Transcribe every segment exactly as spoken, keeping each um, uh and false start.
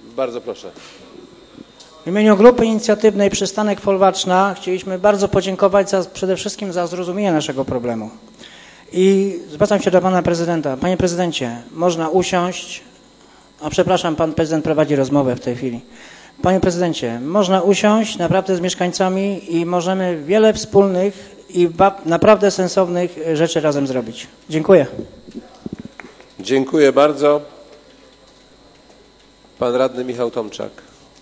Bardzo proszę. W imieniu Grupy Inicjatywnej Przystanek Folwarczna chcieliśmy bardzo podziękować za, przede wszystkim za zrozumienie naszego problemu. I zwracam się do pana prezydenta. Panie prezydencie, można usiąść, a przepraszam, pan prezydent prowadzi rozmowę w tej chwili. Panie prezydencie, można usiąść naprawdę z mieszkańcami i możemy wiele wspólnych i naprawdę sensownych rzeczy razem zrobić. Dziękuję. Dziękuję bardzo. Pan radny Michał Tomczak.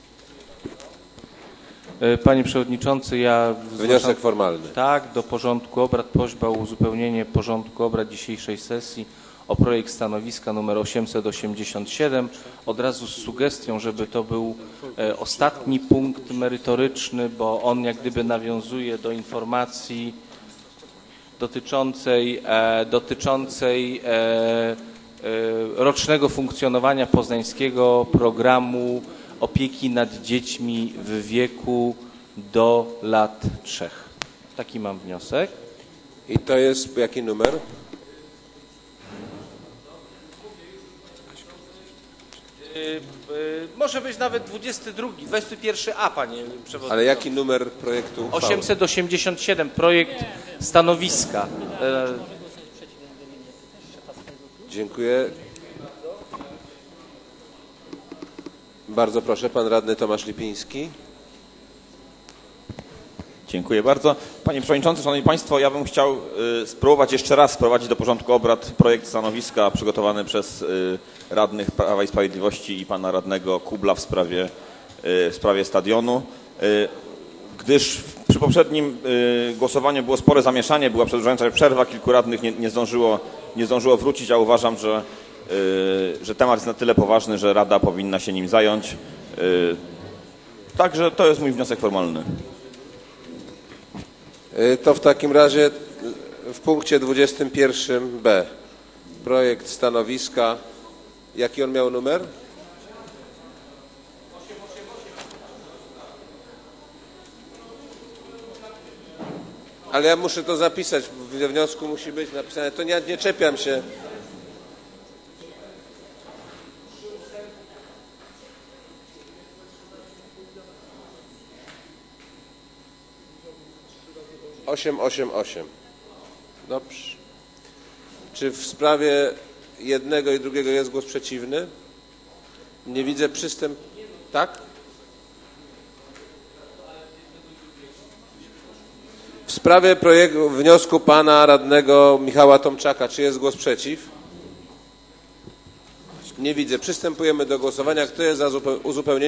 Panie Przewodniczący, ja... Wniosek zgłaszam, formalny. Tak, do porządku obrad prośba o uzupełnienie porządku obrad dzisiejszej sesji o projekt stanowiska numer osiemset osiemdziesiąt siedem. Od razu z sugestią, żeby to był e, ostatni punkt merytoryczny, bo on jak gdyby nawiązuje do informacji dotyczącej, e, dotyczącej e, e, rocznego funkcjonowania poznańskiego programu opieki nad dziećmi w wieku do lat trzech. Taki mam wniosek. I to jest jaki numer? Yy, yy, może być nawet dwudziesty drugi, dwudziesty pierwszy A, panie przewodniczący. Ale jaki numer projektu uchwały? osiemset osiemdziesiąt siedem, projekt stanowiska. Yy. Dziękuję. Bardzo proszę, pan radny Tomasz Lipiński. Dziękuję bardzo. Panie Przewodniczący, Szanowni Państwo, ja bym chciał y, spróbować jeszcze raz wprowadzić do porządku obrad projekt stanowiska przygotowany przez y, radnych Prawa i Sprawiedliwości i pana radnego Kubla w sprawie, y, w sprawie stadionu, y, gdyż przy poprzednim y, głosowaniu było spore zamieszanie, była przedłużająca przerwa, kilku radnych nie, nie, zdążyło, nie zdążyło wrócić, a uważam, że Yy, że temat jest na tyle poważny, że Rada powinna się nim zająć. Yy, także to jest mój wniosek formalny. Yy, to w takim razie w punkcie dwudziestym pierwszym B projekt stanowiska. Jaki on miał numer? Ale ja muszę to zapisać. We wniosku musi być napisane. To nie, nie czepiam się. osiem osiem osiem. Dobrze. Czy w sprawie jednego i drugiego jest głos przeciwny? Nie widzę przystęp. Tak? W sprawie projektu, wniosku pana radnego Michała Tomczaka, czy jest głos przeciw? Nie widzę. Przystępujemy do głosowania. Kto jest za uzupełnieniem?